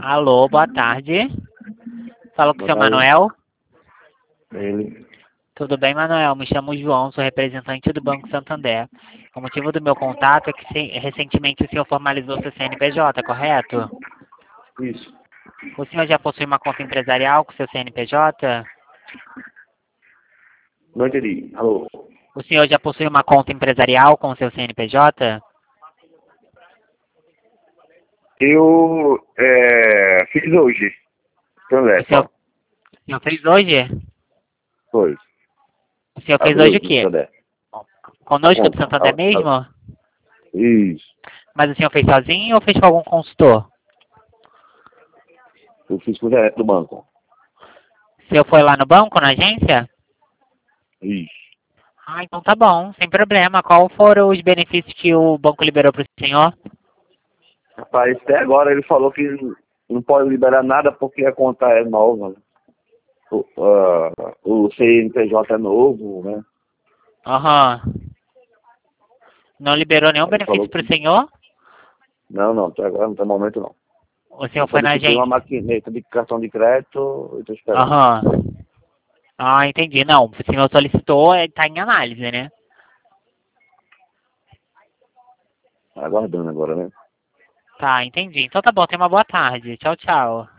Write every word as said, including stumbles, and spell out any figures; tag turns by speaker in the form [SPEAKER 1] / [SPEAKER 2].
[SPEAKER 1] Alô, boa tarde. Fala com o
[SPEAKER 2] Boa
[SPEAKER 1] seu
[SPEAKER 2] tarde.
[SPEAKER 1] Manuel.
[SPEAKER 2] Ele.
[SPEAKER 1] Tudo bem, Manuel? Me chamo João, sou representante do Banco Santander. O motivo do meu contato é que se- recentemente o senhor formalizou seu C N P J, correto?
[SPEAKER 2] Isso.
[SPEAKER 1] O senhor já possui uma conta empresarial com seu C N P J?
[SPEAKER 2] Não entendi. Alô?
[SPEAKER 1] O senhor já possui uma conta empresarial com seu C N P J?
[SPEAKER 2] Eu é, fiz hoje. Então, é,
[SPEAKER 1] O senhor,
[SPEAKER 2] só.
[SPEAKER 1] o senhor fez hoje?
[SPEAKER 2] Foi.
[SPEAKER 1] O senhor fez
[SPEAKER 2] Abriu
[SPEAKER 1] hoje o
[SPEAKER 2] no
[SPEAKER 1] quê?
[SPEAKER 2] Santander.
[SPEAKER 1] Conosco do
[SPEAKER 2] Conta.
[SPEAKER 1] Santander
[SPEAKER 2] Ah, ah,
[SPEAKER 1] mesmo?
[SPEAKER 2] Isso.
[SPEAKER 1] Mas o senhor fez sozinho ou fez com algum consultor?
[SPEAKER 2] Eu fiz com o gerente do banco.
[SPEAKER 1] O senhor foi lá no banco, na agência?
[SPEAKER 2] Isso.
[SPEAKER 1] Ah, então tá bom, sem problema. Qual foram os benefícios que o banco liberou para o senhor?
[SPEAKER 2] Rapaz, até agora ele falou que não pode liberar nada porque a conta é nova. Né? O, ah, o C N P J é novo, né?
[SPEAKER 1] Aham. Não liberou nenhum
[SPEAKER 2] Ele falou
[SPEAKER 1] benefício para o
[SPEAKER 2] que.
[SPEAKER 1] senhor?
[SPEAKER 2] Não, não, até agora não tem momento não.
[SPEAKER 1] O
[SPEAKER 2] Eu
[SPEAKER 1] senhor foi na
[SPEAKER 2] solicitei uma
[SPEAKER 1] agência?
[SPEAKER 2] maquineta de cartão de crédito e estou esperando.
[SPEAKER 1] Aham. Ah, entendi. Não, o senhor solicitou, está em análise, né?
[SPEAKER 2] Aguardando agora, né?
[SPEAKER 1] Tá, entendi. Então tá bom, tenha uma boa tarde. Tchau, tchau.